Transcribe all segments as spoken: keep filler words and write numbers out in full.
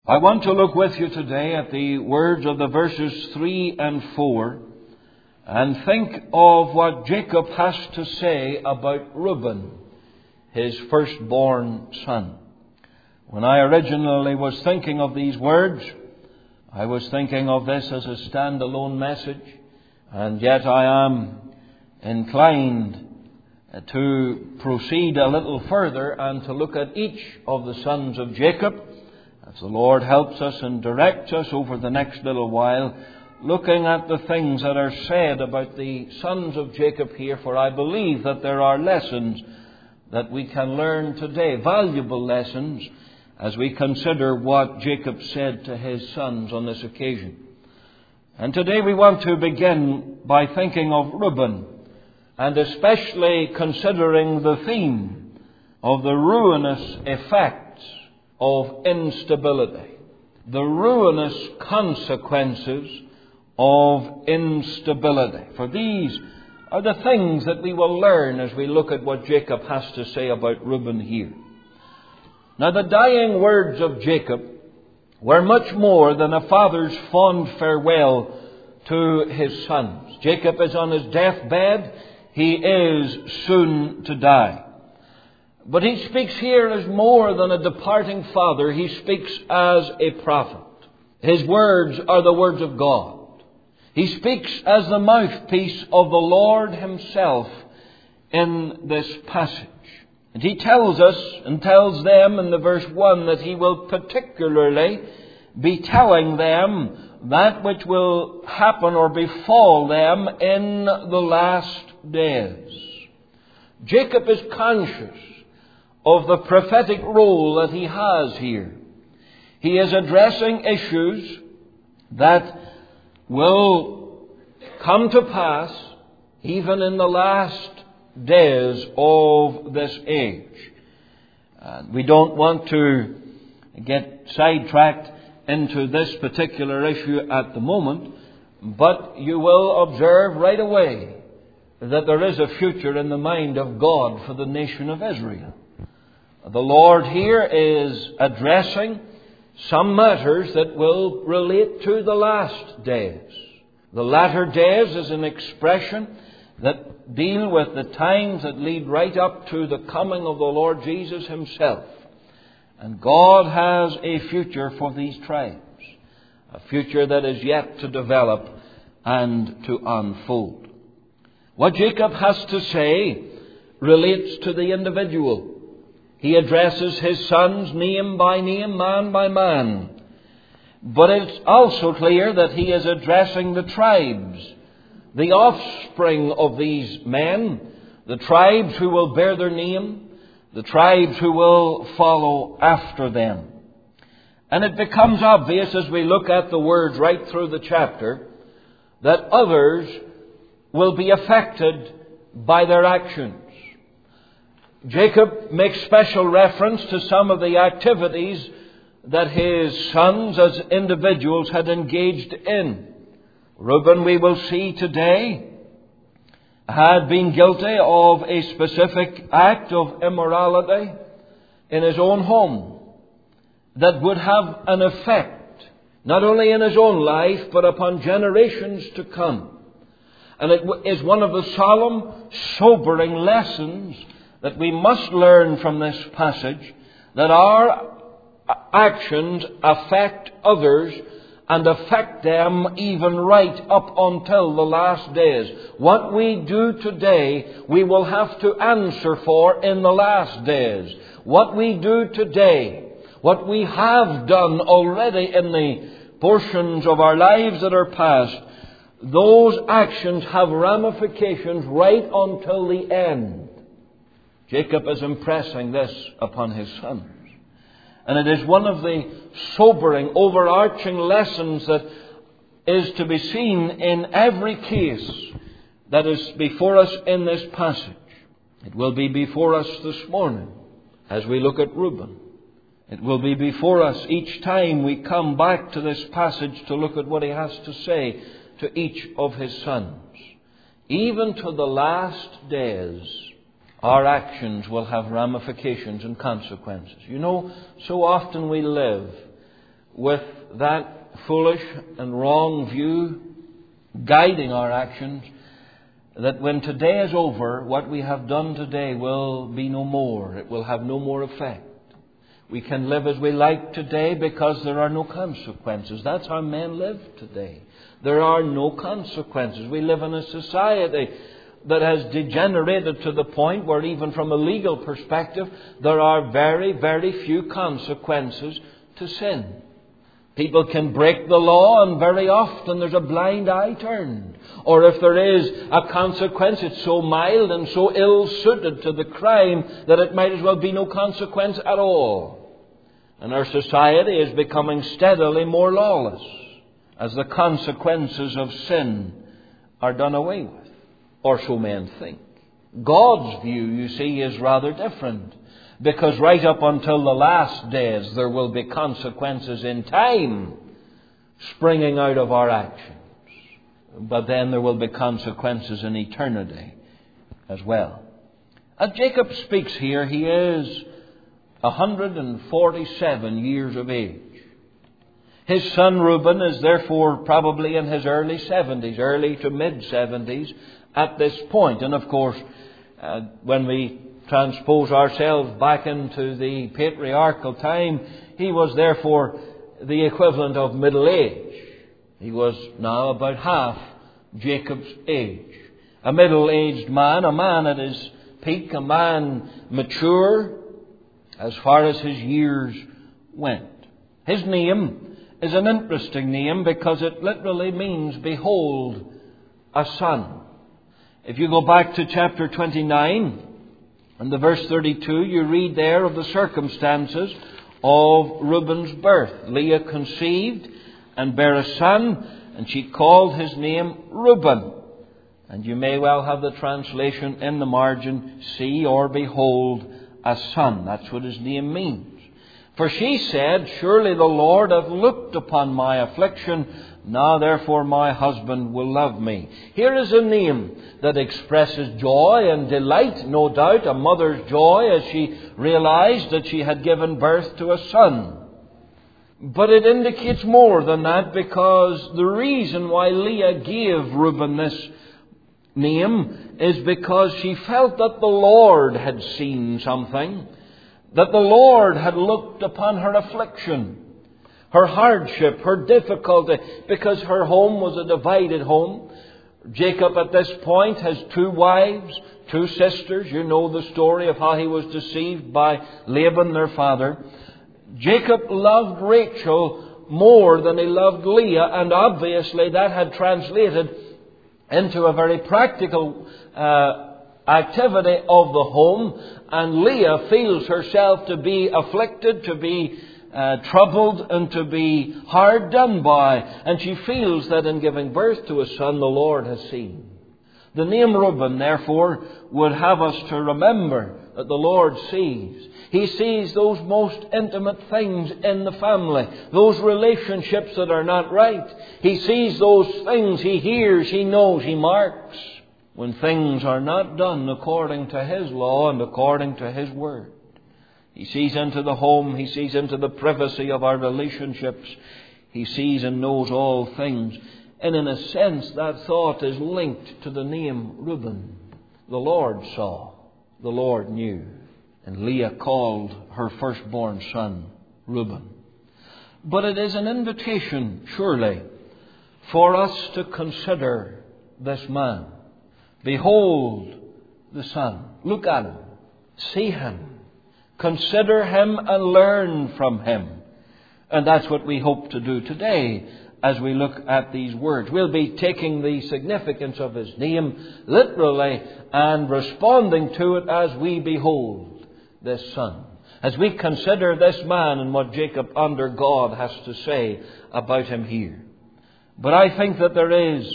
I want to look with you today at the words of the verses three and four and think of what Jacob has to say about Reuben, his firstborn son. When I originally was thinking of these words, I was thinking of this as a standalone message, and yet I am inclined to proceed a little further and to look at each of the sons of Jacob, as the Lord helps us and directs us over the next little while, looking at the things that are said about the sons of Jacob here, for I believe that there are lessons that we can learn today, valuable lessons, as we consider what Jacob said to his sons on this occasion. And today we want to begin by thinking of Reuben, and especially considering the theme of the ruinous effects of instability, the ruinous consequences of instability. For these are the things that we will learn as we look at what Jacob has to say about Reuben here. Now, the dying words of Jacob were much more than a father's fond farewell to his sons. Jacob is on his deathbed. He is soon to die. But he speaks here as more than a departing father. He speaks as a prophet. His words are the words of God. He speaks as the mouthpiece of the Lord himself in this passage. And he tells us and tells them in the verse one that he will particularly be telling them that which will happen or befall them in the last days. Jacob is conscious of the prophetic role that he has here. He is addressing issues that will come to pass even in the last days of this age. And we don't want to get sidetracked into this particular issue at the moment, but you will observe right away that there is a future in the mind of God for the nation of Israel. The Lord here is addressing some matters that will relate to the last days. The latter days is an expression that deal with the times that lead right up to the coming of the Lord Jesus himself. And God has a future for these tribes, a future that is yet to develop and to unfold. What Jacob has to say relates to the individual. He addresses his sons name by name, man by man. But it's also clear that he is addressing the tribes, the offspring of these men, the tribes who will bear their name, the tribes who will follow after them. And it becomes obvious as we look at the words right through the chapter that others will be affected by their actions. Jacob makes special reference to some of the activities that his sons as individuals had engaged in. Reuben, we will see today, had been guilty of a specific act of immorality in his own home that would have an effect not only in his own life but upon generations to come. And it is one of the solemn, sobering lessons that we must learn from this passage, that our actions affect others and affect them even right up until the last days. What we do today, we will have to answer for in the last days. What we do today, what we have done already in the portions of our lives that are past, those actions have ramifications right until the end. Jacob is impressing this upon his sons. And it is one of the sobering, overarching lessons that is to be seen in every case that is before us in this passage. It will be before us this morning as we look at Reuben. It will be before us each time we come back to this passage to look at what he has to say to each of his sons. Even to the last days, our actions will have ramifications and consequences. You know, so often we live with that foolish and wrong view guiding our actions, that when today is over, what we have done today will be no more. It will have no more effect. We can live as we like today because there are no consequences. That's how men live today. There are no consequences. We live in a society that has degenerated to the point where even from a legal perspective, there are very, very few consequences to sin. People can break the law, and very often there's a blind eye turned. Or if there is a consequence, it's so mild and so ill-suited to the crime that it might as well be no consequence at all. And our society is becoming steadily more lawless as the consequences of sin are done away with. Or so men think. God's view, you see, is rather different. Because right up until the last days, there will be consequences in time springing out of our actions. But then there will be consequences in eternity as well. As Jacob speaks here, he is one hundred forty-seven years of age. His son Reuben is therefore probably in his early seventies, early to mid-seventies at this point. And of course, uh, when we transpose ourselves back into the patriarchal time, he was therefore the equivalent of middle age. He was now about half Jacob's age. A middle-aged man, a man at his peak, a man mature as far as his years went. His name is an interesting name because it literally means, behold, a son. If you go back to chapter twenty-nine, and the verse thirty-two, you read there of the circumstances of Reuben's birth. Leah conceived and bare a son, and she called his name Reuben. And you may well have the translation in the margin, see or behold a son. That's what his name means. For she said, surely the Lord hath looked upon my affliction. Now therefore my husband will love me. Here is a name that expresses joy and delight, no doubt, a mother's joy as she realized that she had given birth to a son. But it indicates more than that, because the reason why Leah gave Reuben this name is because she felt that the Lord had seen something, that the Lord had looked upon her affliction, her hardship, her difficulty, because her home was a divided home. Jacob at this point has two wives, two sisters. You know the story of how he was deceived by Laban, their father. Jacob loved Rachel more than he loved Leah, and obviously that had translated into a very practical uh, activity of the home. And Leah feels herself to be afflicted, to be Uh, troubled and to be hard done by. And she feels that in giving birth to a son, the Lord has seen. The name Reuben, therefore, would have us to remember that the Lord sees. He sees those most intimate things in the family, those relationships that are not right. He sees those things. He hears, he knows, he marks when things are not done according to his law and according to his word. He sees into the home. He sees into the privacy of our relationships. He sees and knows all things. And in a sense, that thought is linked to the name Reuben. The Lord saw. The Lord knew. And Leah called her firstborn son Reuben. But it is an invitation, surely, for us to consider this man. Behold the son. Look at him. See him. Consider him and learn from him. And that's what we hope to do today as we look at these words. We'll be taking the significance of his name literally and responding to it as we behold this son. As we consider this man and what Jacob under God has to say about him here. But I think that there is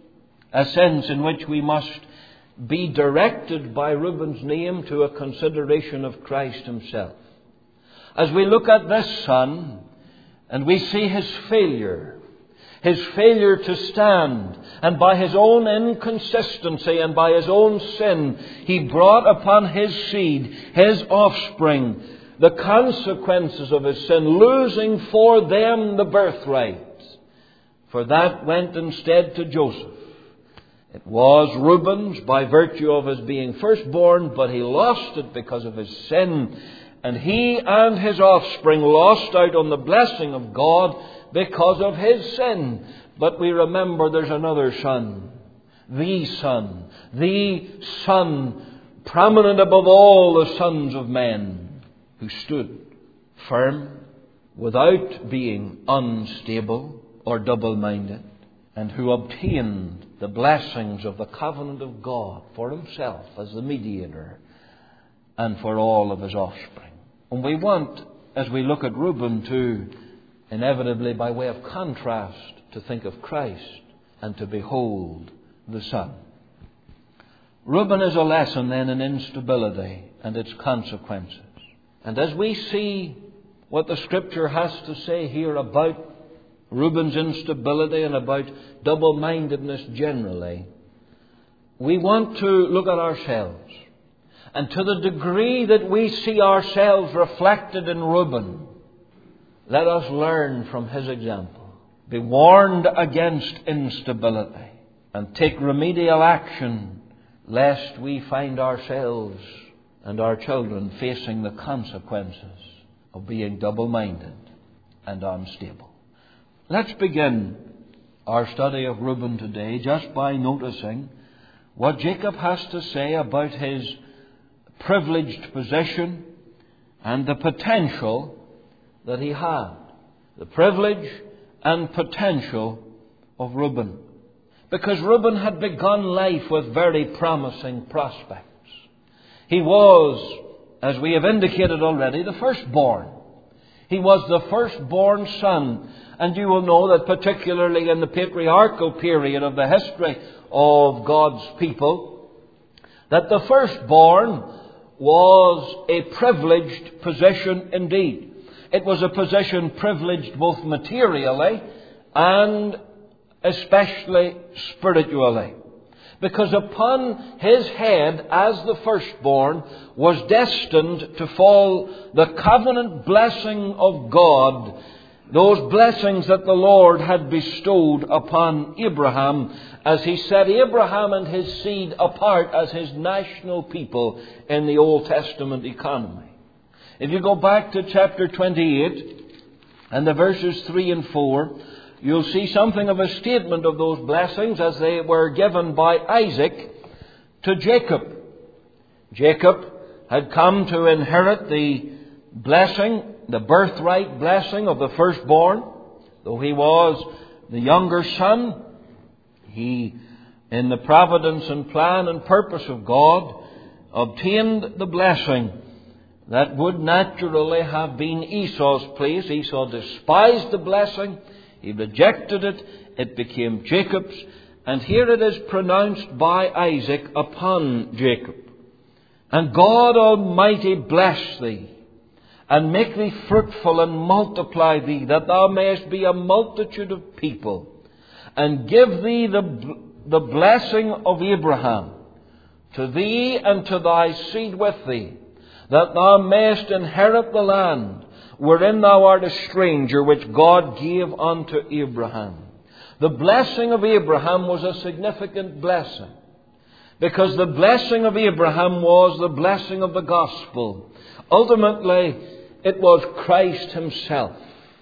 a sense in which we must be directed by Reuben's name to a consideration of Christ himself. As we look at this son and we see his failure, his failure to stand, and by his own inconsistency and by his own sin, he brought upon his seed, his offspring, the consequences of his sin, losing for them the birthright. For that went instead to Joseph. It was Reuben's by virtue of his being firstborn, but he lost it because of his sin. And he and his offspring lost out on the blessing of God because of his sin. But we remember there's another son, the Son, the Son, prominent above all the sons of men, who stood firm without being unstable or double-minded, and who obtained the blessings of the covenant of God for himself as the mediator and for all of his offspring. And we want, as we look at Reuben, to inevitably, by way of contrast, to think of Christ and to behold the Son. Reuben is a lesson then in instability and its consequences. And as we see what the Scripture has to say here about Reuben's instability and about double-mindedness generally, we want to look at ourselves. And to the degree that we see ourselves reflected in Reuben, let us learn from his example. Be warned against instability and take remedial action, lest we find ourselves and our children facing the consequences of being double-minded and unstable. Let's begin our study of Reuben today just by noticing what Jacob has to say about his privileged position and the potential that he had. The privilege and potential of Reuben. Because Reuben had begun life with very promising prospects. He was, as we have indicated already, the firstborn. He was the firstborn son. And you will know that particularly in the patriarchal period of the history of God's people, that the firstborn was a privileged position indeed. It was a position privileged both materially and especially spiritually. Because upon his head as the firstborn was destined to fall the covenant blessing of God, those blessings that the Lord had bestowed upon Abraham as he set Abraham and his seed apart as his national people in the Old Testament economy. If you go back to chapter twenty-eight and the verses three and four, you'll see something of a statement of those blessings as they were given by Isaac to Jacob. Jacob had come to inherit the blessing, the birthright blessing of the firstborn. Though he was the younger son, he, in the providence and plan and purpose of God, obtained the blessing that would naturally have been Esau's place. Esau despised the blessing. He rejected it. It became Jacob's. And here it is pronounced by Isaac upon Jacob. And God Almighty bless thee, and make thee fruitful, and multiply thee, that thou mayest be a multitude of people, and give thee the, the blessing of Abraham to thee and to thy seed with thee, that thou mayest inherit the land wherein thou art a stranger, which God gave unto Abraham. The blessing of Abraham was a significant blessing, because the blessing of Abraham was the blessing of the gospel. Ultimately, it was Christ himself.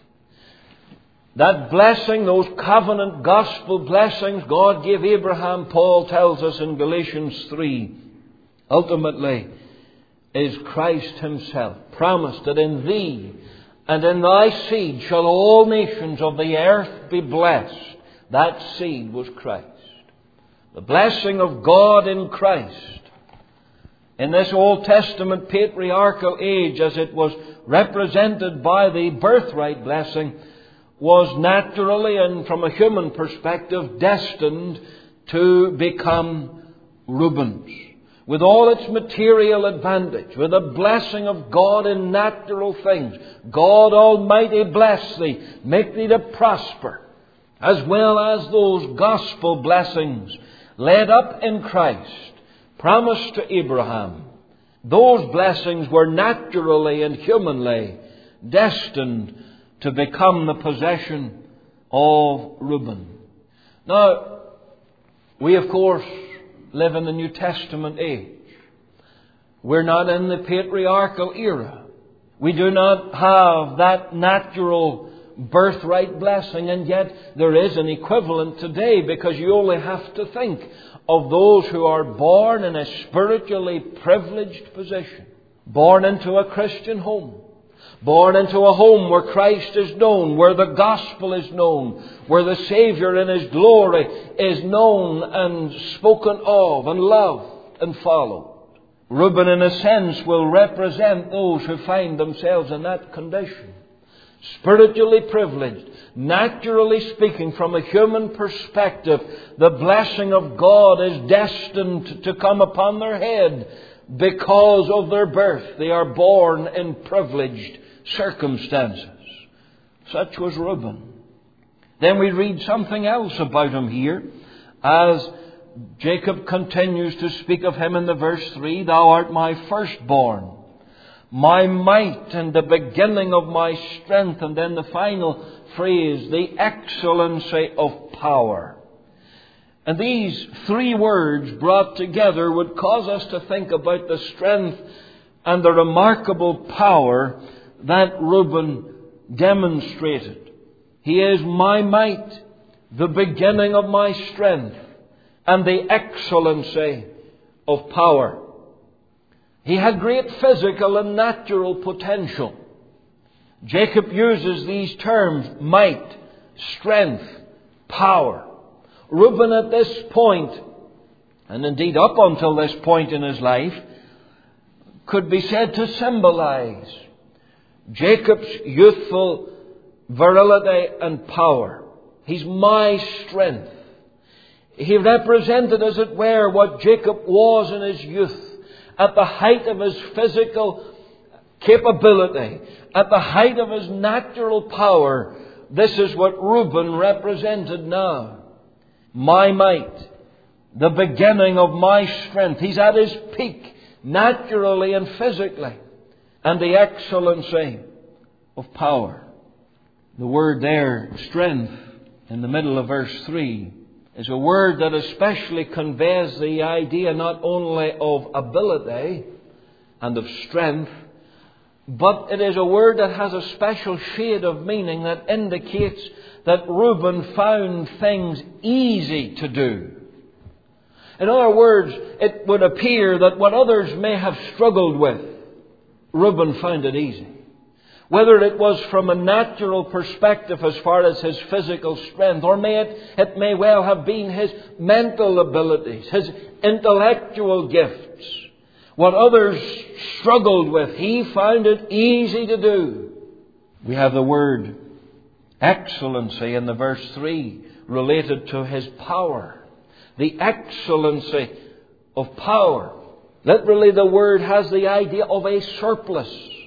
That blessing, those covenant gospel blessings God gave Abraham, Paul tells us in Galatians three, ultimately is Christ himself. Promised that in thee and in thy seed shall all nations of the earth be blessed. That seed was Christ. The blessing of God in Christ. In this Old Testament patriarchal age, as it was represented by the birthright blessing, was naturally and from a human perspective destined to become Reuben's. With all its material advantage, with the blessing of God in natural things. God Almighty bless thee, make thee to prosper, as well as those gospel blessings laid up in Christ, promised to Abraham, Those blessings were naturally and humanly destined to become the possession of Reuben. Now, we of course live in the New Testament age. We're not in the patriarchal era. We do not have that natural birthright blessing, and yet there is an equivalent today, because you only have to think of those who are born in a spiritually privileged position, born into a Christian home, born into a home where Christ is known, where the gospel is known, where the Savior in His glory is known and spoken of and loved and followed. Reuben, in a sense, will represent those who find themselves in that condition. Spiritually privileged, naturally speaking, from a human perspective, the blessing of God is destined to come upon their head because of their birth. They are born in privileged circumstances. Such was Reuben. Then we read something else about him here as Jacob continues to speak of him in the verse three. Thou art my firstborn, my might and the beginning of my strength. And then the final phrase, the excellency of power. And these three words brought together would cause us to think about the strength and the remarkable power that Reuben demonstrated. He is my might, the beginning of my strength, and the excellency of power. He had great physical and natural potential. Jacob uses these terms, might, strength, power. Reuben at this point, and indeed up until this point in his life, could be said to symbolize Jacob's youthful virility and power. He's my strength. He represented, as it were, what Jacob was in his youth, at the height of his physical capability, at the height of his natural power. This is what Reuben represented now. My might, the beginning of my strength. He's at his peak, naturally and physically, and the excellency of power. The word there, strength, in the middle of verse three, is a word that especially conveys the idea not only of ability and of strength, but it is a word that has a special shade of meaning that indicates that Reuben found things easy to do. In other words, it would appear that what others may have struggled with, Reuben found it easy. Whether it was from a natural perspective as far as his physical strength, or may it, it may well have been his mental abilities, his intellectual gifts. What others struggled with, he found it easy to do. We have the word excellency in the verse three related to his power. The excellency of power. Literally, the word has the idea of a surplus.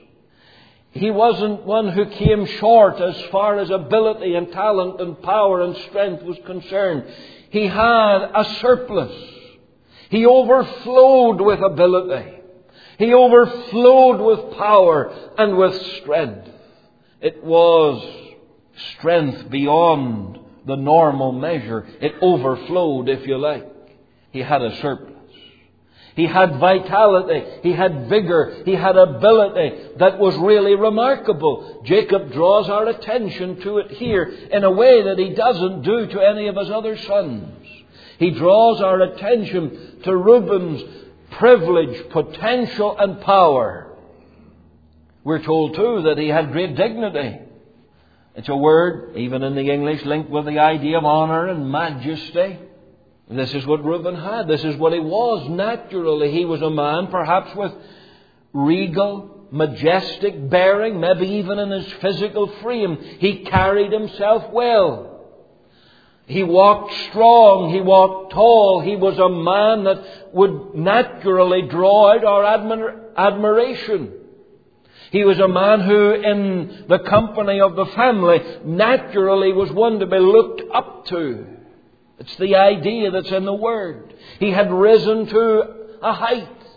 He wasn't one who came short as far as ability and talent and power and strength was concerned. He had a surplus. He overflowed with ability. He overflowed with power and with strength. It was strength beyond the normal measure. It overflowed, if you like. He had a surplus. He had vitality, he had vigor, he had ability that was really remarkable. Jacob draws our attention to it here in a way that he doesn't do to any of his other sons. He draws our attention to Reuben's privilege, potential and power. We're told too that he had great dignity. It's a word, even in the English, linked with the idea of honour and majesty. This is what Reuben had. This is what he was naturally. He was a man perhaps with regal, majestic bearing, maybe even in his physical frame. He carried himself well. He walked strong. He walked tall. He was a man that would naturally draw out our admir- admiration. He was a man who, in the company of the family, naturally was one to be looked up to. It's the idea that's in the word. He had risen to a height.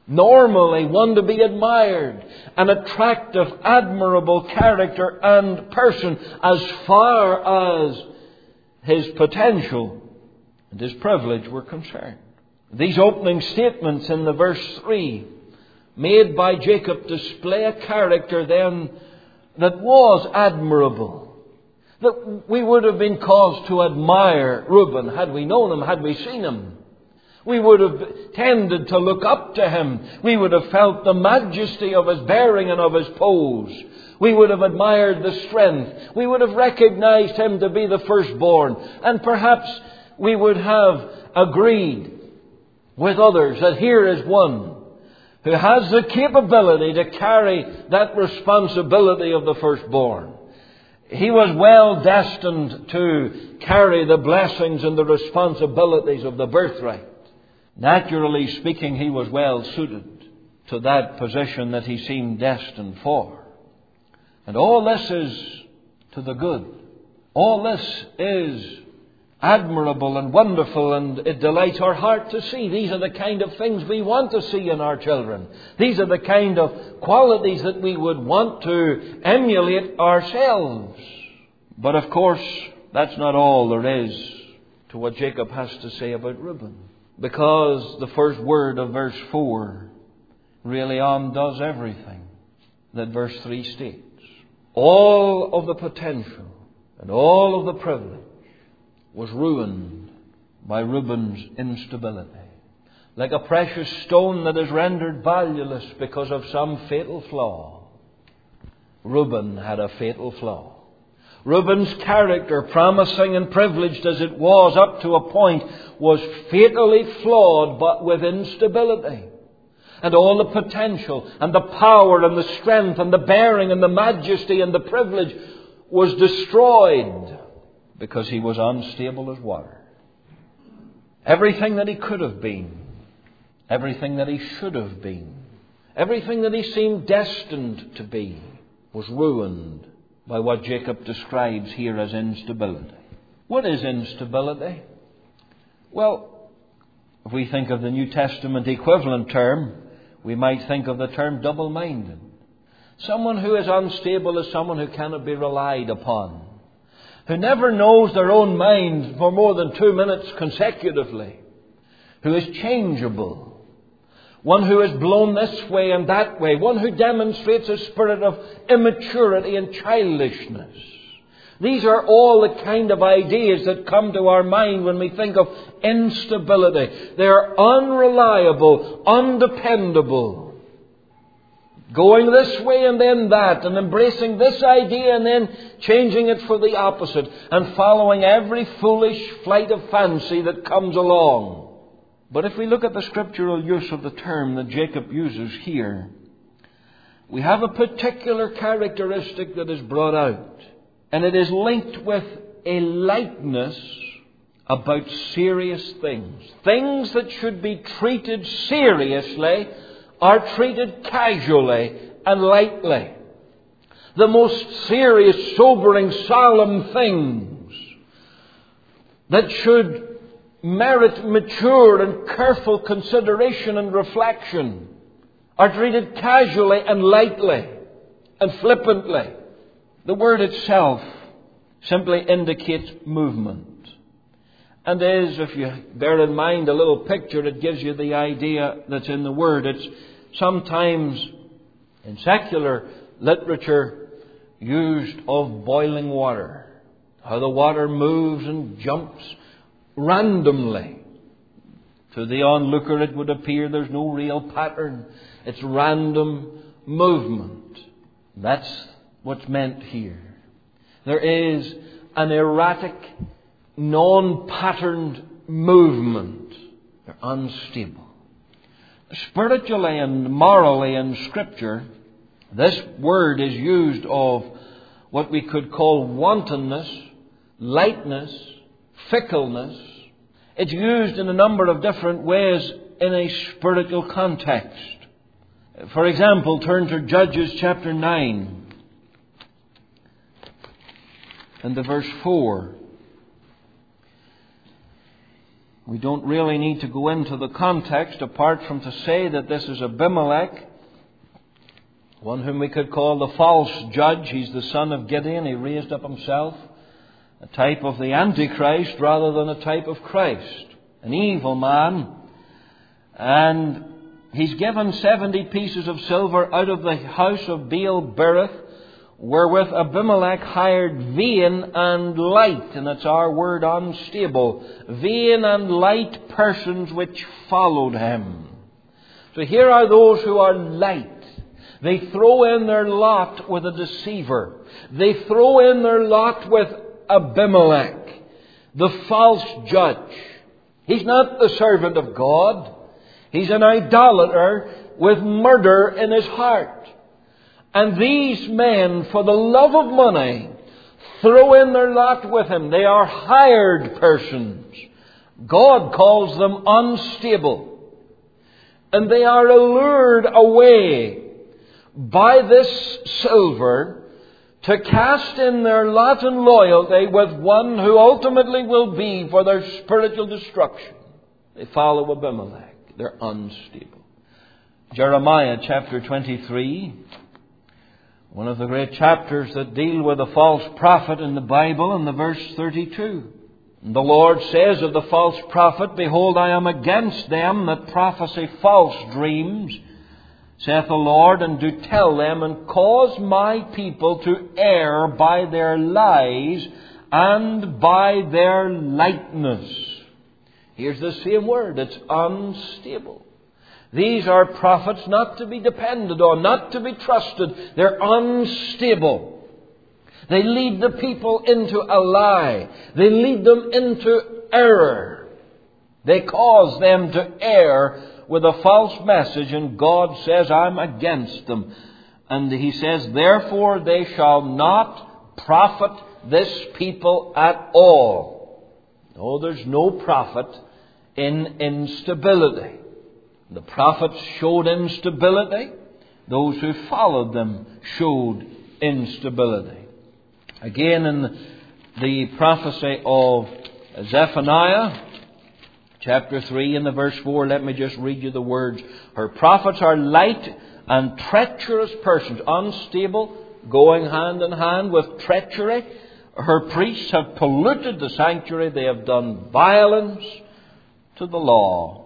Normally one to be admired, an attractive, admirable character and person as far as his potential and his privilege were concerned. These opening statements in the verse three made by Jacob display a character then that was admirable, that we would have been caused to admire Reuben had we known him, had we seen him. We would have tended to look up to him. We would have felt the majesty of his bearing and of his pose. We would have admired the strength. We would have recognized him to be the firstborn. And perhaps we would have agreed with others that here is one who has the capability to carry that responsibility of the firstborn. He was well destined to carry the blessings and the responsibilities of the birthright. Naturally speaking, he was well suited to that position that he seemed destined for. And all this is to the good. All this is admirable and wonderful, and it delights our heart to see. These are the kind of things we want to see in our children. These are the kind of qualities that we would want to emulate ourselves. But of course, that's not all there is to what Jacob has to say about Reuben. Because the first word of verse four really undoes everything that verse three states. All of the potential and all of the privilege was ruined by Reuben's instability. Like a precious stone that is rendered valueless because of some fatal flaw, Reuben had a fatal flaw. Reuben's character, promising and privileged as it was up to a point, was fatally flawed but with instability. And all the potential and the power and the strength and the bearing and the majesty and the privilege was destroyed because he was unstable as water. Everything that he could have been, everything that he should have been, everything that he seemed destined to be was ruined by what Jacob describes here as instability. What is instability? Well, if we think of the New Testament equivalent term, we might think of the term double-minded. Someone who is unstable is someone who cannot be relied upon, who never knows their own mind for more than two minutes consecutively, who is changeable, one who is blown this way and that way, one who demonstrates a spirit of immaturity and childishness. These are all the kind of ideas that come to our mind when we think of instability. They are unreliable, undependable. Going this way and then that, and embracing this idea and then changing it for the opposite, and following every foolish flight of fancy that comes along. But if we look at the scriptural use of the term that Jacob uses here, we have a particular characteristic that is brought out. And it is linked with a lightness about serious things. Things that should be treated seriously are treated casually and lightly. The most serious, sobering, solemn things that should merit mature and careful consideration and reflection are treated casually and lightly and flippantly. The word itself simply indicates movement. And is, if you bear in mind a little picture, it gives you the idea that's in the word. It's sometimes in secular literature used of boiling water. How the water moves and jumps randomly. To the onlooker it would appear there's no real pattern. It's random movement. That's what's meant here. There is an erratic, non-patterned movement. They're unstable. Spiritually and morally in Scripture, this word is used of what we could call wantonness, lightness, fickleness. It's used in a number of different ways in a spiritual context. For example, turn to Judges chapter nine and to verse four. We don't really need to go into the context apart from to say that this is Abimelech, one whom we could call the false judge. He's the son of Gideon. He raised up himself, a type of the Antichrist rather than a type of Christ. An evil man. And he's given seventy pieces of silver out of the house of Baal-berith, wherewith Abimelech hired vain and light, and that's our word, unstable, vain and light persons which followed him. So here are those who are light. They throw in their lot with a deceiver. They throw in their lot with Abimelech, the false judge. He's not the servant of God. He's an idolater with murder in his heart. And these men, for the love of money, throw in their lot with him. They are hired persons. God calls them unstable. And they are allured away by this silver to cast in their lot and loyalty with one who ultimately will be for their spiritual destruction. They follow Abimelech. They're unstable. Jeremiah chapter twenty-three, one of the great chapters that deal with a false prophet in the Bible, in the verse thirty-two. And the Lord says of the false prophet, Behold, I am against them that prophesy false dreams, saith the Lord, and do tell them, and cause my people to err by their lies and by their lightness. Here's the same word. It's unstable. These are prophets not to be depended on, not to be trusted. They're unstable. They lead the people into a lie. They lead them into error. They cause them to err with a false message, and God says, I'm against them. And He says, therefore they shall not profit this people at all. No, there's no profit in instability. The prophets showed instability. Those who followed them showed instability. Again, in the prophecy of Zephaniah, chapter three and the verse four, let me just read you the words. Her prophets are light and treacherous persons, unstable, going hand in hand with treachery. Her priests have polluted the sanctuary. They have done violence to the law.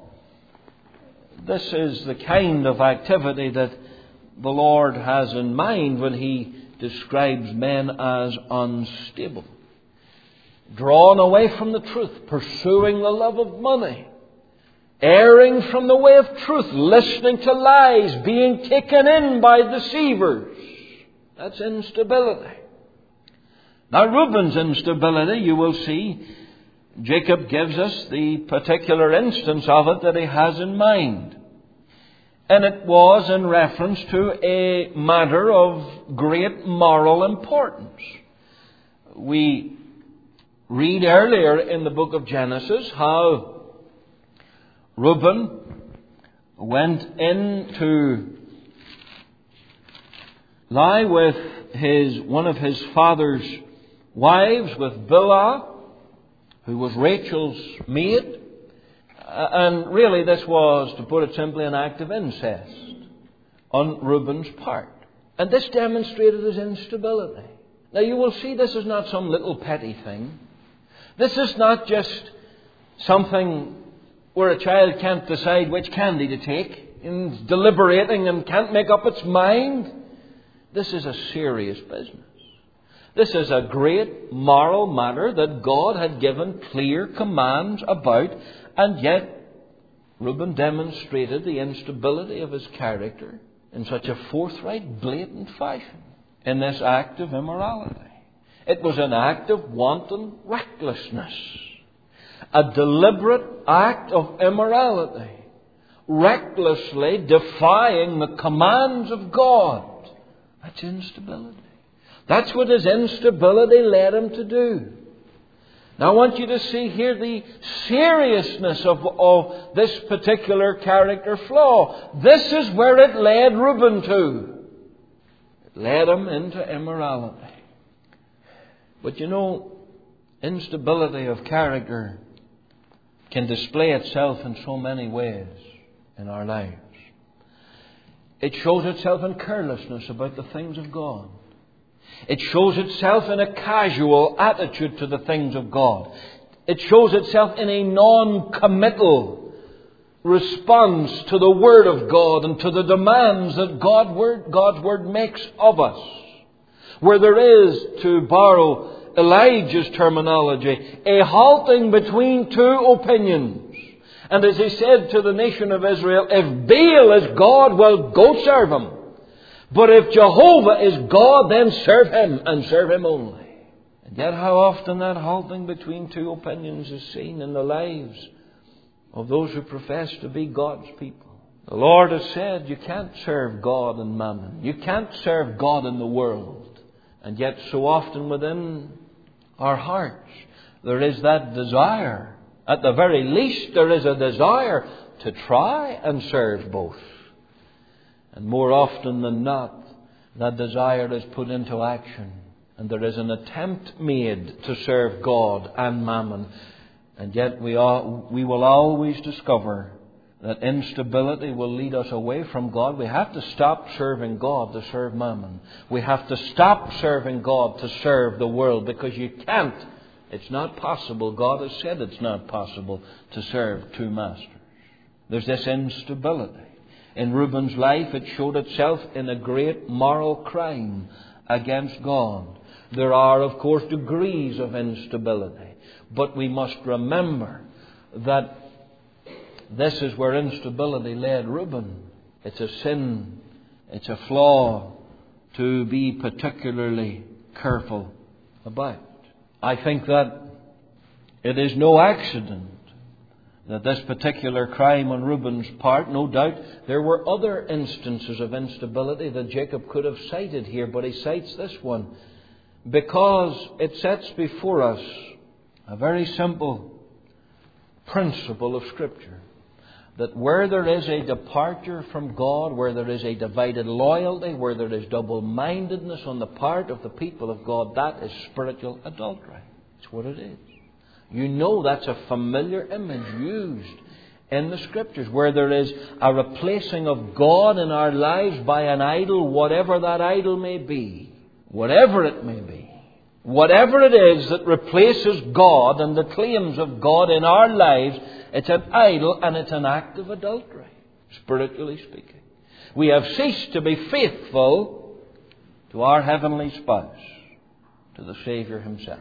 This is the kind of activity that the Lord has in mind when He describes men as unstable. Drawn away from the truth, pursuing the love of money, erring from the way of truth, listening to lies, being taken in by deceivers. That's instability. Now, Reuben's instability, you will see, Jacob gives us the particular instance of it that he has in mind. And it was in reference to a matter of great moral importance. We read earlier in the book of Genesis how Reuben went in to lie with his one of his father's wives, with Bilhah, who was Rachel's maid. And really this was, to put it simply, an act of incest on Reuben's part. And this demonstrated his instability. Now you will see this is not some little petty thing. This is not just something where a child can't decide which candy to take, and deliberating and can't make up its mind. This is a serious business. This is a great moral matter that God had given clear commands about, and yet Reuben demonstrated the instability of his character in such a forthright, blatant fashion in this act of immorality. It was an act of wanton recklessness, a deliberate act of immorality, recklessly defying the commands of God. That's instability. That's what his instability led him to do. Now I want you to see here the seriousness of, of this particular character flaw. This is where it led Reuben to. It led him into immorality. But you know, instability of character can display itself in so many ways in our lives. It shows itself in carelessness about the things of God. It shows itself in a casual attitude to the things of God. It shows itself in a non-committal response to the Word of God and to the demands that God word, God's Word makes of us. Where there is, to borrow Elijah's terminology, a halting between two opinions. And as he said to the nation of Israel, if Baal is God, well, go serve him. But if Jehovah is God, then serve him and serve him only. And yet how often that halting between two opinions is seen in the lives of those who profess to be God's people. The Lord has said you can't serve God and mammon. You can't serve God in the world. And yet so often within our hearts there is that desire. At the very least there is a desire to try and serve both. And more often than not, that desire is put into action. And there is an attempt made to serve God and mammon. And yet we, all, we will always discover that instability will lead us away from God. We have to stop serving God to serve mammon. We have to stop serving God to serve the world, because you can't. It's not possible. God has said it's not possible to serve two masters. There's this instability. In Reuben's life, it showed itself in a great moral crime against God. There are, of course, degrees of instability. But we must remember that this is where instability led Reuben. It's a sin. It's a flaw to be particularly careful about. I think that it is no accident that this particular crime on Reuben's part, no doubt, there were other instances of instability that Jacob could have cited here, but he cites this one because it sets before us a very simple principle of Scripture. That where there is a departure from God, where there is a divided loyalty, where there is double-mindedness on the part of the people of God, that is spiritual adultery. It's what it is. You know that's a familiar image used in the Scriptures, where there is a replacing of God in our lives by an idol, whatever that idol may be. Whatever it may be. Whatever it is that replaces God and the claims of God in our lives, it's an idol and it's an act of adultery, spiritually speaking. We have ceased to be faithful to our heavenly spouse, to the Savior Himself.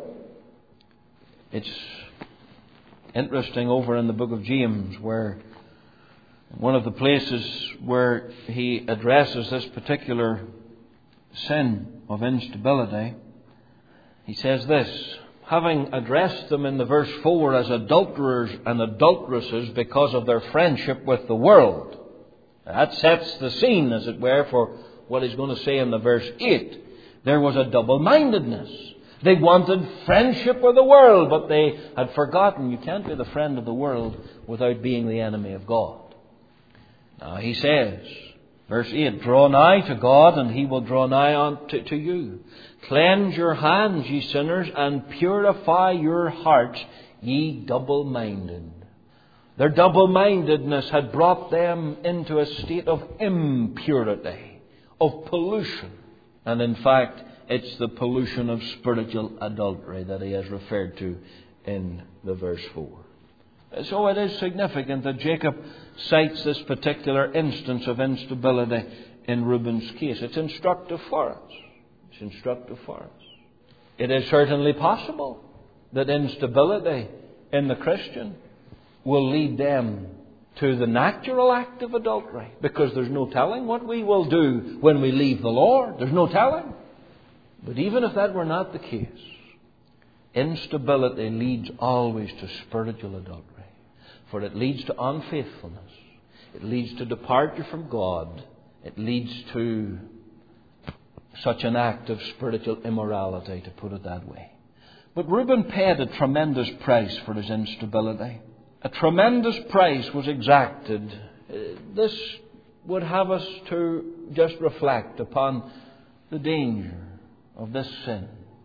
It's interesting over in the book of James, where one of the places where he addresses this particular sin of instability, he says this: having addressed them in the verse four as adulterers and adulteresses because of their friendship with the world. That sets the scene, as it were, for what he's going to say in the verse eight. There was a double-mindedness. They wanted friendship with the world, but they had forgotten you can't be the friend of the world without being the enemy of God. Now he says, verse eight, draw nigh to God, and He will draw nigh on to, to you. Cleanse your hands, ye sinners, and purify your hearts, ye double-minded. Their double-mindedness had brought them into a state of impurity, of pollution. And in fact, it's the pollution of spiritual adultery that he has referred to in the verse four. So it is significant that Jacob cites this particular instance of instability in Reuben's case. It's instructive for us. It's instructive for us. It is certainly possible that instability in the Christian will lead them to the natural act of adultery, because there's no telling what we will do when we leave the Lord. There's no telling. But even if that were not the case, instability leads always to spiritual adultery. For it leads to unfaithfulness. It leads to departure from God. It leads to such an act of spiritual immorality, to put it that way. But Reuben paid a tremendous price for his instability. A tremendous price was exacted. This would have us to just reflect upon the danger of this sin.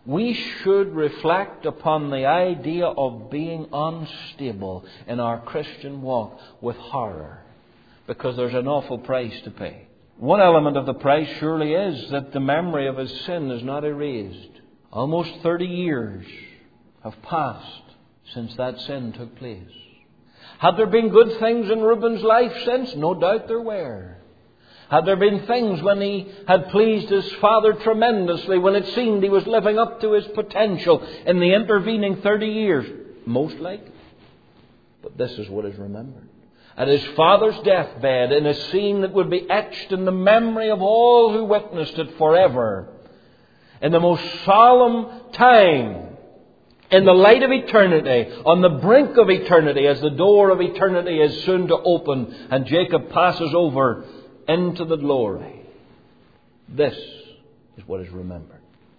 we should reflect upon the idea of being unstable in our Christian walk with horror, because there's an awful price to pay. One element of the price surely is that the memory of his sin is not erased. Almost thirty years have passed since that sin took place. Had there been good things in Reuben's life since? No doubt there were. Had there been things when he had pleased his father tremendously, when it seemed he was living up to his potential in the intervening thirty years? Most likely. But this is what is remembered. At his father's deathbed, in a scene that would be etched in the memory of all who witnessed it forever, in the most solemn time, in the light of eternity, on the brink of eternity, as the door of eternity is soon to open and Jacob passes over into the glory. This is what is remembered.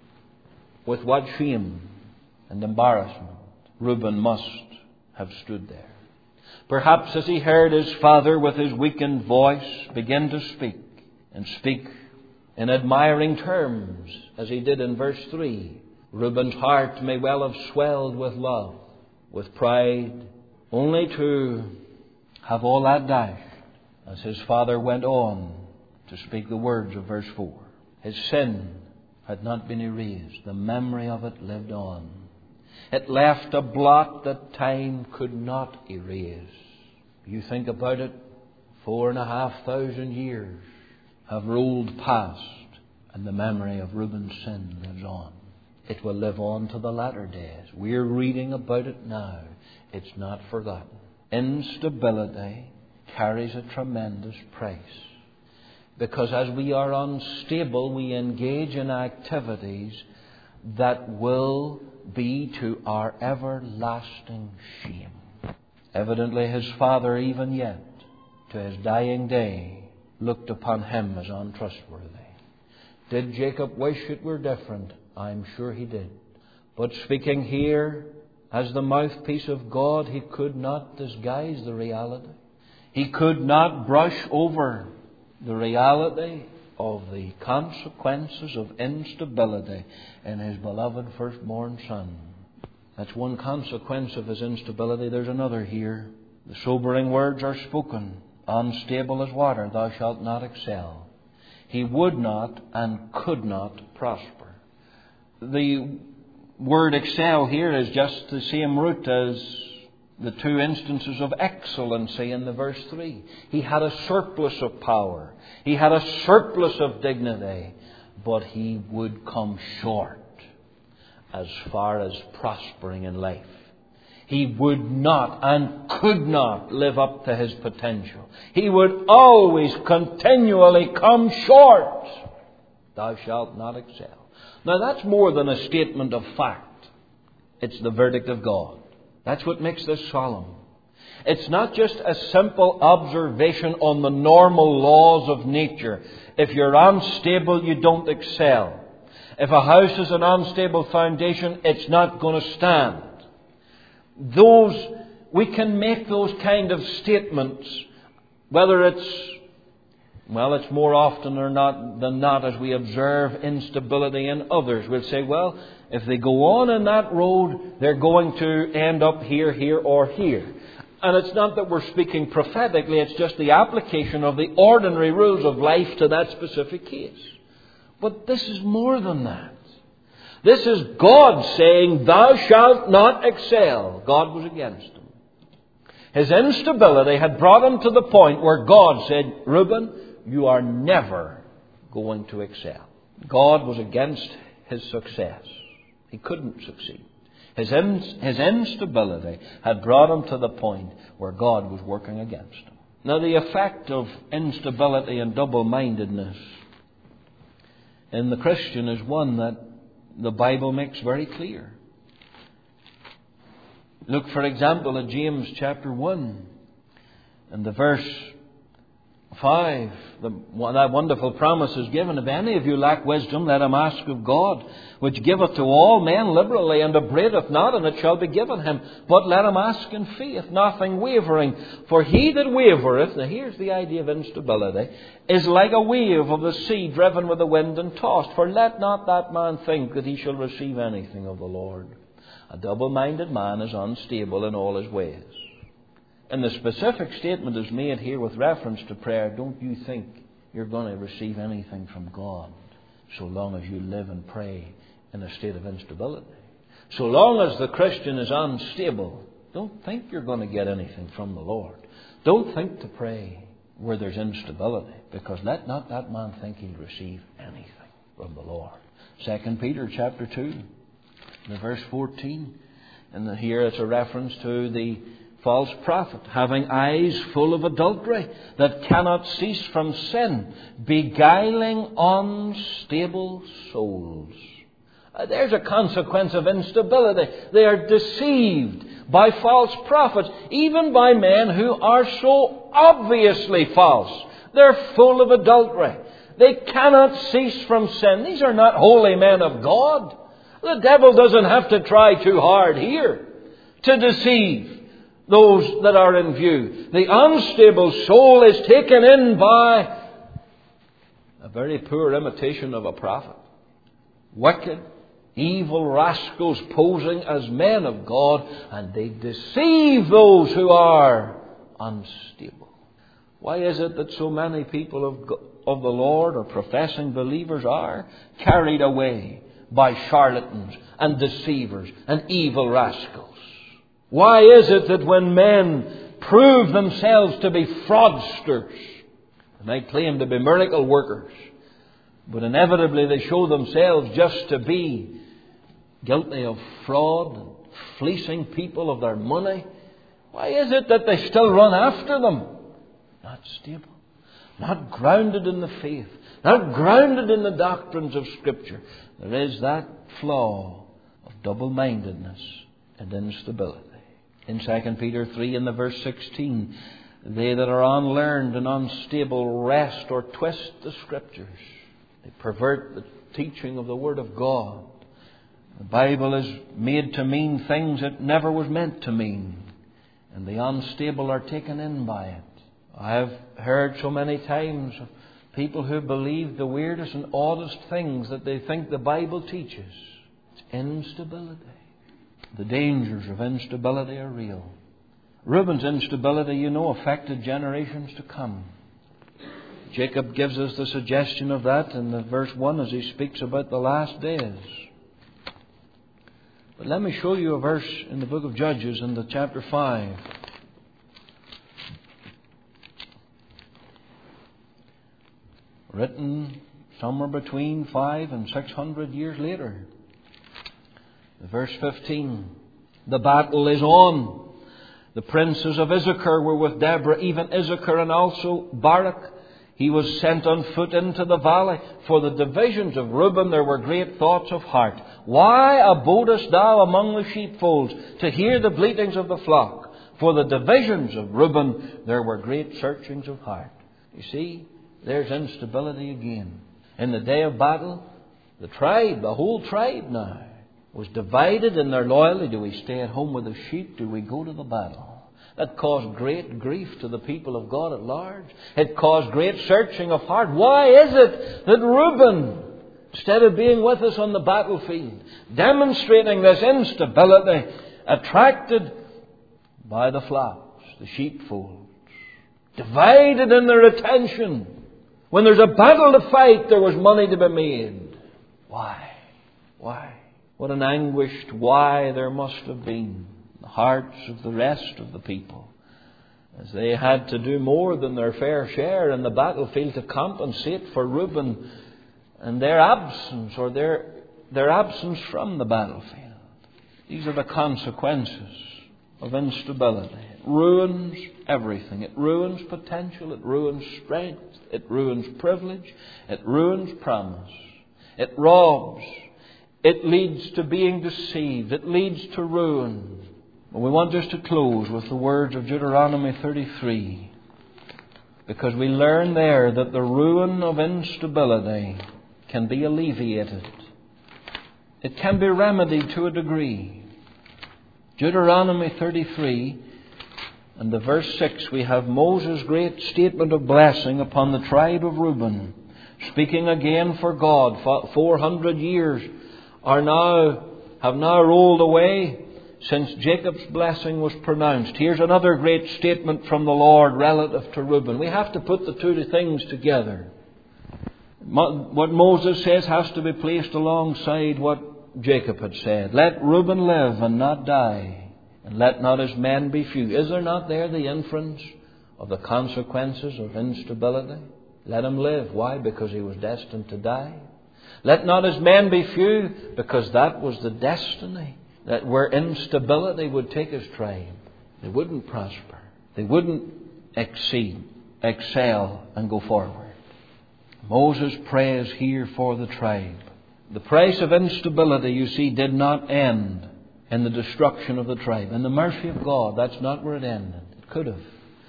With what shame and embarrassment Reuben must have stood there. Perhaps as he heard his father with his weakened voice begin to speak, and speak in admiring terms, as he did in verse three, Reuben's heart may well have swelled with love, with pride, only to have all that dashed as his father went on to speak the words of verse four. His sin had not been erased. The memory of it lived on. It left a blot that time could not erase. You think about it, four and a half thousand years have rolled past, and the memory of Reuben's sin lives on. It will live on to the latter days. We're reading about it now. It's not forgotten. Instability carries a tremendous price, because as we are unstable, we engage in activities that will be to our everlasting shame. Evidently his father, even yet, to his dying day, looked upon him as untrustworthy. Did Jacob wish it were different? I'm sure he did. But speaking here as the mouthpiece of God, he could not disguise the reality. He could not brush over the reality of the consequences of instability in his beloved firstborn son. That's one consequence of his instability. There's another here. The sobering words are spoken. Unstable as water, thou shalt not excel. He would not and could not prosper. The word excel here is just the same root as the two instances of excellency in the verse three. He had a surplus of power. He had a surplus of dignity. But he would come short as far as prospering in life. He would not and could not live up to his potential. He would always continually come short. Thou shalt not excel. Now that's more than a statement of fact. It's the verdict of God. That's what makes this solemn. It's not just a simple observation on the normal laws of nature. If you're unstable, you don't excel. If a house has an unstable foundation, it's not going to stand. Those, we can make those kind of statements, whether it's, well, it's more often or not than not as we observe instability in others. We'll say, well, if they go on in that road, they're going to end up here, here, or here. And it's not that we're speaking prophetically, it's just the application of the ordinary rules of life to that specific case. But this is more than that. This is God saying, thou shalt not excel. God was against him. His instability had brought him to the point where God said, Reuben, you are never going to excel. God was against his success. He couldn't succeed. His, in, his instability had brought him to the point where God was working against him. Now the effect of instability and double-mindedness in the Christian is one that the Bible makes very clear. Look, for example, at James chapter one and the verse Five, the, that wonderful promise is given. If any of you lack wisdom, let him ask of God, which giveth to all men liberally, and upbraideth not, and it shall be given him. But let him ask in faith, nothing wavering. For he that wavereth, now here's the idea of instability, is like a wave of the sea driven with the wind and tossed. For let not that man think that he shall receive anything of the Lord. A double-minded man is unstable in all his ways. And the specific statement is made here with reference to prayer. Don't you think you're going to receive anything from God so long as you live and pray in a state of instability? So long as the Christian is unstable, don't think you're going to get anything from the Lord. Don't think to pray where there's instability, because let not that man think he'll receive anything from the Lord. Second Peter chapter two, the verse fourteen. And here it's a reference to the false prophet, having eyes full of adultery, that cannot cease from sin, beguiling unstable souls. Uh, there's a consequence of instability. They are deceived by false prophets, even by men who are so obviously false. They're full of adultery. They cannot cease from sin. These are not holy men of God. The devil doesn't have to try too hard here to deceive those that are in view. The unstable soul is taken in by a very poor imitation of a prophet. Wicked, evil rascals posing as men of God, and they deceive those who are unstable. Why is it that so many people of, of the Lord, or professing believers, are carried away by charlatans and deceivers and evil rascals? Why is it that when men prove themselves to be fraudsters, they might claim to be miracle workers, but inevitably they show themselves just to be guilty of fraud and fleecing people of their money? Why is it that they still run after them? Not stable, not grounded in the faith, not grounded in the doctrines of Scripture. There is that flaw of double-mindedness and instability. In Second Peter three in the verse sixteen, they that are unlearned and unstable wrest or twist the Scriptures. They pervert the teaching of the Word of God. The Bible is made to mean things it never was meant to mean, and the unstable are taken in by it. I have heard so many times of people who believe the weirdest and oddest things that they think the Bible teaches. It's instability. The dangers of instability are real. Reuben's instability, you know, affected generations to come. Jacob gives us the suggestion of that in the verse one as he speaks about the last days. But let me show you a verse in the book of Judges in the chapter five. Written somewhere between five and six hundred years later. Verse fifteen. The battle is on. The princes of Issachar were with Deborah, even Issachar and also Barak. He was sent on foot into the valley. For the divisions of Reuben there were great thoughts of heart. Why abodest thou among the sheepfolds to hear the bleatings of the flock? For the divisions of Reuben there were great searchings of heart. You see, there's instability again. In the day of battle, the tribe, the whole tribe now, was divided in their loyalty. Do we stay at home with the sheep? Do we go to the battle? That caused great grief to the people of God at large. It caused great searching of heart. Why is it that Reuben, instead of being with us on the battlefield, demonstrating this instability, attracted by the flocks, the sheepfolds, divided in their attention? When there's a battle to fight, there was money to be made. Why? Why? What an anguished why there must have been in the hearts of the rest of the people, as they had to do more than their fair share in the battlefield to compensate for Reuben and their absence, or their, their absence from the battlefield. These are the consequences of instability. It ruins everything. It ruins potential. It ruins strength. It ruins privilege. It ruins promise. It robs. It leads to being deceived. It leads to ruin. And we want just to close with the words of Deuteronomy thirty-three. Because we learn there that the ruin of instability can be alleviated. It can be remedied to a degree. Deuteronomy thirty-three and the verse six, we have Moses' great statement of blessing upon the tribe of Reuben. Speaking again for God, four hundred years are now, have now rolled away since Jacob's blessing was pronounced. Here's another great statement from the Lord relative to Reuben. We have to put the two things together. What Moses says has to be placed alongside what Jacob had said. Let Reuben live and not die, and let not his men be few. Is there not there the inference of the consequences of instability? Let him live. Why? Because he was destined to die. Let not his men be few, because that was the destiny. That where instability would take his tribe, they wouldn't prosper. They wouldn't exceed, excel, and go forward. Moses prays here for the tribe. The price of instability, you see, did not end in the destruction of the tribe. In the mercy of God, that's not where it ended. It could have.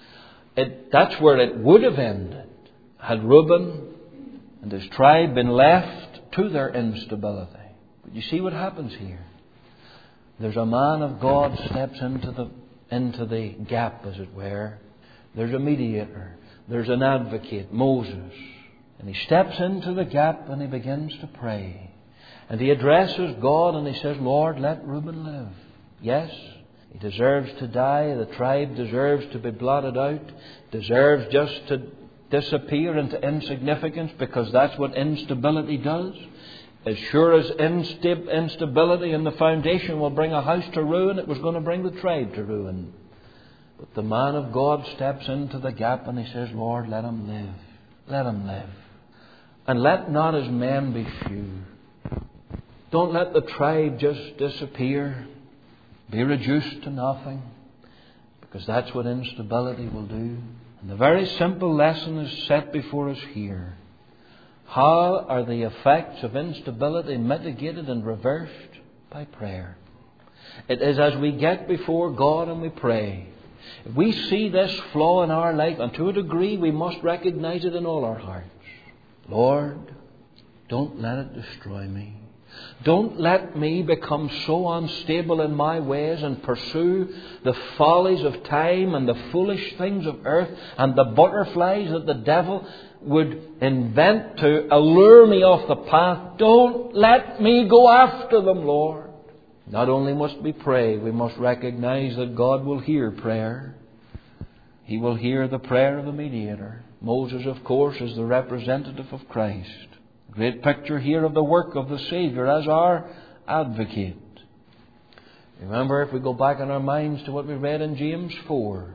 It, that's where it would have ended had Reuben and his tribe been left to their instability. But you see what happens here. There's a man of God steps into the into the gap, as it were. There's a mediator. There's an advocate, Moses. And he steps into the gap and he begins to pray. And he addresses God and he says, Lord, let Reuben live. Yes, he deserves to die. The tribe deserves to be blotted out. Deserves just to disappear into insignificance, because that's what instability does. As sure as instab- instability in the foundation will bring a house to ruin, it was going to bring the tribe to ruin. But the man of God steps into the gap and he says, Lord, let him live. Let him live. And let not his men be few. Don't let the tribe just disappear, be reduced to nothing, because that's what instability will do. And the very simple lesson is set before us here. How are the effects of instability mitigated and reversed? By prayer. It is as we get before God and we pray. If we see this flaw in our life, and to a degree we must recognize it in all our hearts. Lord, don't let it destroy me. Don't let me become so unstable in my ways and pursue the follies of time and the foolish things of earth and the butterflies that the devil would invent to allure me off the path. Don't let me go after them, Lord. Not only must we pray, we must recognize that God will hear prayer. He will hear the prayer of the mediator. Moses, of course, is the representative of Christ. Great picture here of the work of the Savior as our advocate. Remember, if we go back in our minds to what we read in James four,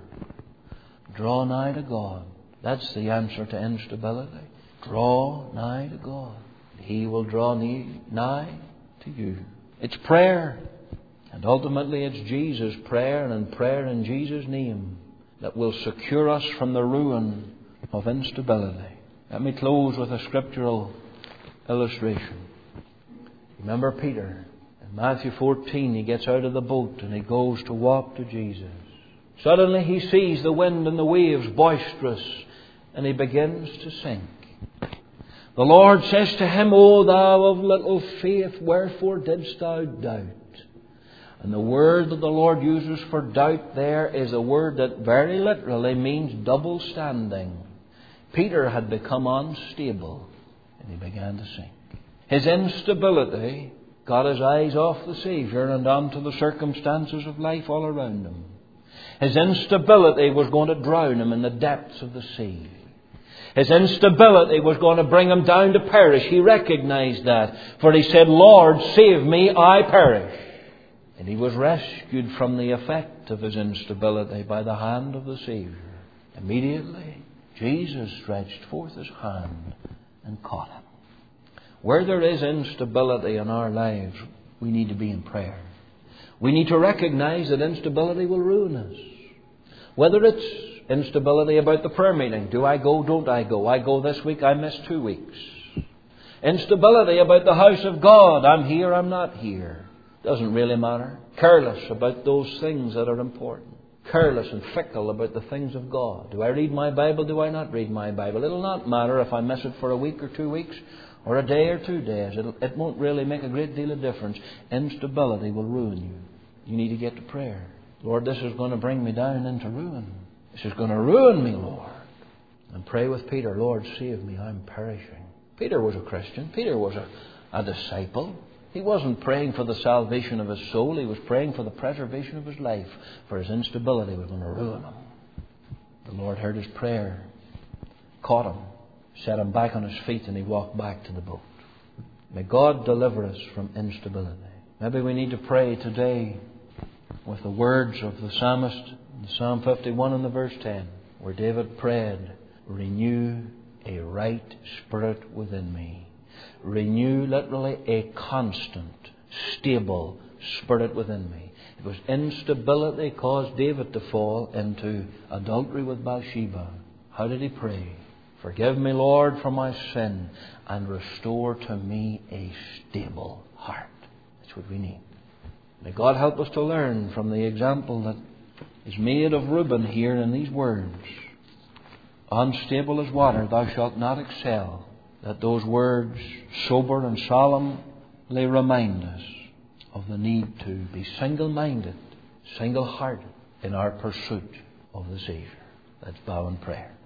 draw nigh to God. That's the answer to instability. Draw nigh to God. He will draw nigh to you. It's prayer. And ultimately it's Jesus' prayer, and prayer in Jesus' name, that will secure us from the ruin of instability. Let me close with a scriptural illustration. Remember Peter. In Matthew fourteen, he gets out of the boat and he goes to walk to Jesus. Suddenly he sees the wind and the waves boisterous, and he begins to sink. The Lord says to him, O thou of little faith, wherefore didst thou doubt? And the word that the Lord uses for doubt there is a word that very literally means double standing. Peter had become unstable and he began to sink. His instability got his eyes off the Savior and onto the circumstances of life all around him. His instability was going to drown him in the depths of the sea. His instability was going to bring him down to perish. He recognized that. For he said, Lord, save me, I perish. And he was rescued from the effect of his instability by the hand of the Savior. Immediately, Jesus stretched forth his hand and caught him. Where there is instability in our lives, we need to be in prayer. We need to recognize that instability will ruin us. Whether it's instability about the prayer meeting. Do I go? Don't I go? I go this week. I miss two weeks. Instability about the house of God. I'm here. I'm not here. Doesn't really matter. Careless about those things that are important. careless and fickle about the things of God. Do I read my Bible? Do I not read my Bible? It'll not matter if I miss it for a week or two weeks or a day or two days. It'll, it won't really make a great deal of difference. Instability will ruin you. You need to get to prayer. Lord, this is going to bring me down into ruin. This is going to ruin me, Lord. And pray with Peter, Lord, save me, I'm perishing. Peter was a Christian. Peter was a, a disciple. He wasn't praying for the salvation of his soul. He was praying for the preservation of his life. For his instability was going to ruin him. The Lord heard his prayer, caught him, set him back on his feet, and he walked back to the boat. May God deliver us from instability. Maybe we need to pray today with the words of the psalmist in Psalm fifty-one and the verse ten, where David prayed, renew a right spirit within me. Renew, literally, a constant, stable spirit within me. It was instability caused David to fall into adultery with Bathsheba. How did he pray? Forgive me, Lord, for my sin, and restore to me a stable heart. That's what we need. May God help us to learn from the example that is made of Reuben here in these words. Unstable as water, thou shalt not excel. That those words, sober and solemnly, remind us of the need to be single-minded, single-hearted in our pursuit of the Savior. Let's bow in prayer.